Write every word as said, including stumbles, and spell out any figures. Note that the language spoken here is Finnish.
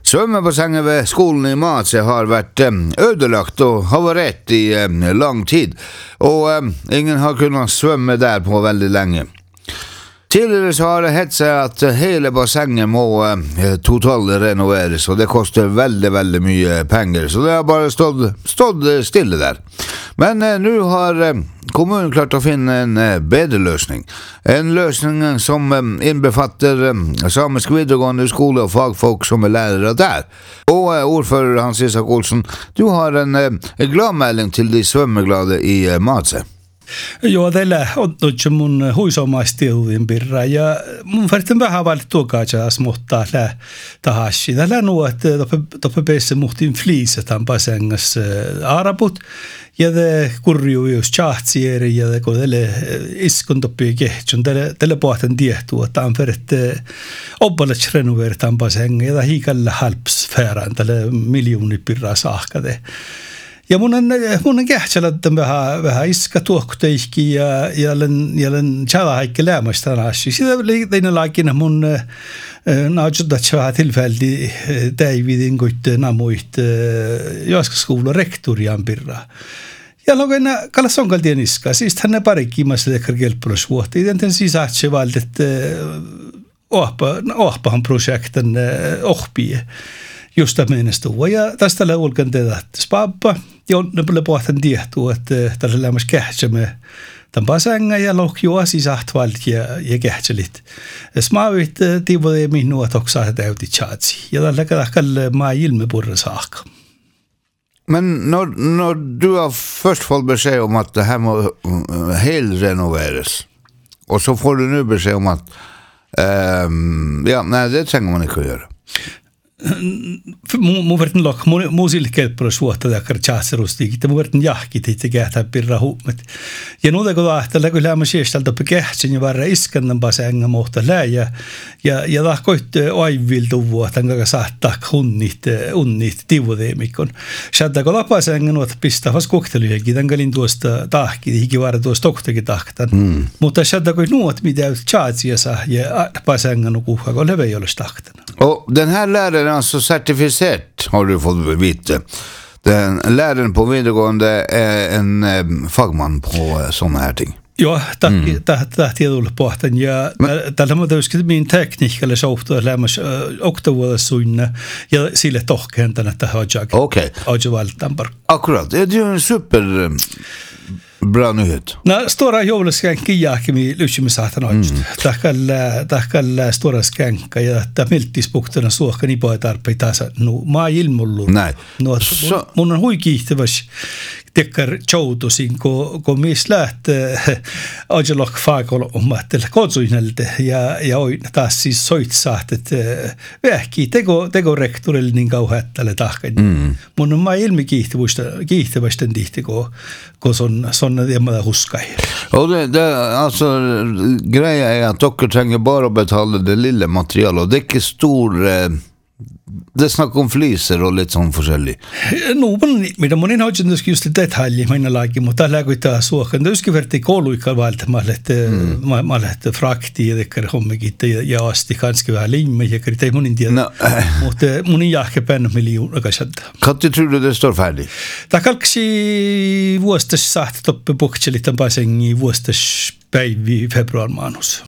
Svømmebassenget ved skolen i Matse har vært ødelagt og havarert i lang tid, og ingen har kunnet svømme der på veldig lenge. Tidligere så har det hett seg at hele bassenget må totalrenoveres, og det koster veldig, veldig mye penger, så det har bare stått, stått stille der. Men eh, nå har eh, kommunen klart å finne en eh, bedre løsning. En løsning som eh, innbefatter eh, samisk videregående skole og fagfolk som er lærere der. Og eh, ordfører Hans Isak Olsen, du har en, eh, en gladmelding til de svømmeglade i eh, Matse. Joo, teillä on nyt mun huisomaistilvin birra ja mun verran vähän valit tuokaatsaas muuttaa lää tahassi. Tällä nuo, että toppe peissä muhtiin fliiset tämän basengas arabut ja te kurjuus chattsieri ja te kun teille iskun toppii kehtsun, teille, teille pohtan tiehtuu, että on verran oppalet renoveer tämän basengan ja hiikalle halpsfäärän tälle miljoonit birraa saakade. Ja mun on, mun on kähtsellä vähän, vähän iska tuokkuteikki ja jälleen, jälleen tjalahaikki lämmästä naasi. Sitä tein laikina mun nautsutat vähän tilfäldi Davidin kuitte namuit jaskaskoulun rektorian pirra. Ja logen kallas on kaltien iska. Siis hän parikkiimassa tekar kelpulosvuotti. Iden sisätse valdet ohpahan projekten ohpie. Just mennessä ja tästä läulkan tehdä spappa ja ne pohtan tiehtuu että tällä lämmäs kähtsämme tämän basänga ja lohjua sisähtvalt ja ja kähtsälit smaavit tiivode minua toksaa täytti chatsi ja tällä kalle maa ilme purra saakka. Men när, när du har först fått besked om att det här må helrenoveras och så får du nu besked om att um, ja, nej, det tänker man inte göra. Mun verran lok, mun sille kelppuras vuotta takar chatserustiikit, mun verran jahkit itse kähtää pirra huumet. Ja nuuta kun tahtella, kun lämmä siestalta kähtsin ja varra iskannan basänga mohta läjä, ja, ja tahkoit aiviltu vuotan, kaka saattaa hunnit, unnit tivuteemikon. Sieltä kun lapasänga nuota pistää vas koktelyjäkin, tämän kalin tuosta tahki, hiki varra tuosta toktakin tahtan. Mm. Mutta sieltä kun nuot mitä chatsiasa ja basänga nukuhka, kun leve ei olisi tahtana. Och den här läraren alltså certifierat har du fått veta. Den läraren på videregående är en eh, fagman på eh, såna här ting. Joo, tahti tullut pohtan ja tällä mä täysin min tekniikalla sohtua lämmäs oktavuodessa suinna ja sille tohkeen tänne tähän ajak. Okej. Ajavaltampar. Akkurat. Det är ju en super bra nyhet. No, stora jouluskänkin jääkimi lysimme saatan oikeasti. Tahkalla, tahkalla stora skänka ja tämä milttispuktana suokkani poja tarpeitaansa. No, maa ilmullut. Näin. No, so, mun on hui kiihtäväs tekkar joutusin, kun, kun mies lähtee ajalok faakolo omaattele kotsuinalta ja, ja oi taas siis soitsaat, että vähkii teko, teko rektorille niin kauheattele tahkan. Mm. Mun on maa ilmi kiihtävästä tihti, kun, kun son, son det med huskai. Och det, det alltså grejen är att dock tänker bara betala det lilla material och det är inte stor eh, det snackar om fliser och lite sån forskjellig. No, men mitä monin hoidin just just detalji minä laki, mutta tällä kun tää suokan täyski verti kouluikka valta mallet mallet frakti ja tekkar hommikitte ja asti kanske vähän limme ja krite monin tiedä. No. Mutta monin jahke penn miljoona kasat. Katti tror du det står färdigt? Ta kalksi vuostas saht toppe bukselit tämän basengi vuostas päivi februar manus.